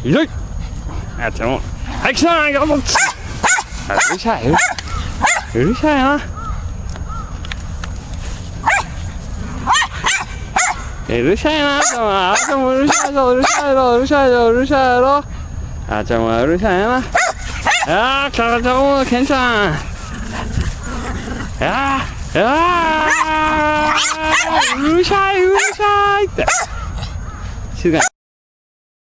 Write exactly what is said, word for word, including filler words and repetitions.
よい。あっちも。はい、来たー。頑張って。うるさい。うるさいな。うるさいな。あっちもうるさいぞ、うるさいぞ、うるさいぞ、うるさいぞ。あっちもうるさいな。ああ、来た、来た、もう、ケンちゃん。ああ、ああ、うるさい、うるさいって。静かに。